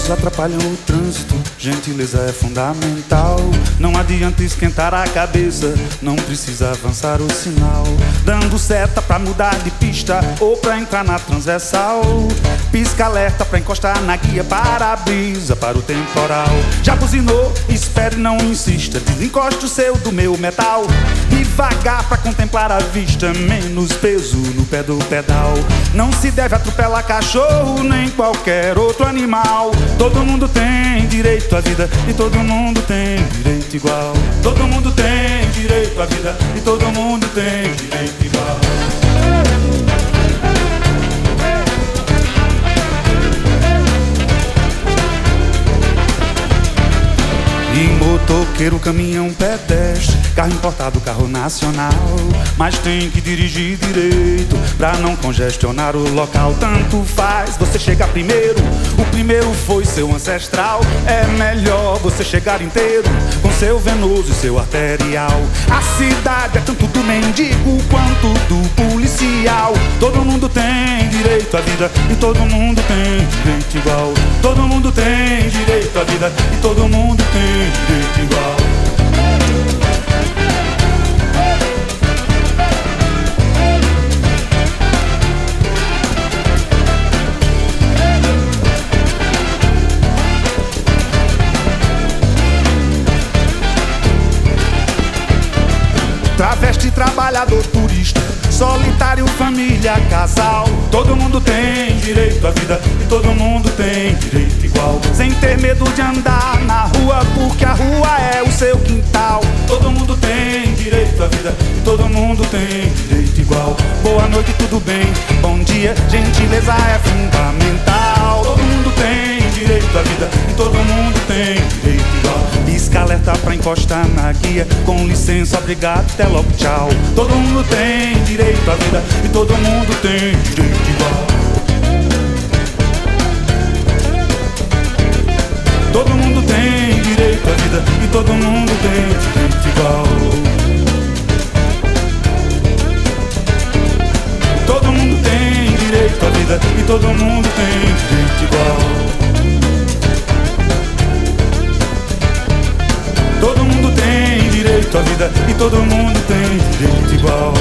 Semáforos atrapalham o trânsito, gentileza é fundamental. Não adianta esquentar a cabeça, não precisa avançar o sinal. Dando seta pra mudar de pista ou pra entrar na transversal. Pisca alerta pra encostar na guia, para-brisa para o temporal. Já buzinou? Espere, não insista, desencoste o seu do meu metal. Devagar pra contemplar a vista, menos peso no pé do pedal. Não se deve atropelar cachorro nem qualquer outro animal. Todo mundo tem direito à vida e todo mundo tem direito igual. Todo mundo tem direito à vida e todo mundo tem direito igual. E motoqueiro, caminhão, pedestre, carro importado, carro nacional. Mas tem que dirigir direito pra não congestionar o local. Tanto faz, você chega primeiro, o primeiro foi seu ancestral. É melhor você chegar inteiro, com seu venoso e seu arterial. A cidade é tanto do mendigo quanto do policial. Todo mundo tem direito à vida e todo mundo tem direito igual. Todo mundo tem direito à vida e todo mundo tem direito igual. Travesti, trabalhador, turista, solitário, família, casal. Todo mundo tem direito à vida e todo mundo tem direito igual. Sem ter medo de andar na rua, porque a rua é o seu quintal. Todo mundo tem direito à vida e todo mundo tem direito igual. Boa noite, tudo bem? Bom dia, gentileza é fundamental. Todo mundo tem direito à vida e todo mundo tem direito igual. Pisca alerta pra encostar na guia, com licença, obrigado, até logo, tchau. Todo mundo tem direito à vida e todo mundo tem direito igual. Todo mundo tem direito à vida e todo mundo tem direito igual. Todo mundo tem direito à vida e todo mundo tem direito igual. Todo mundo tem direito à vida e todo mundo tem direito igual.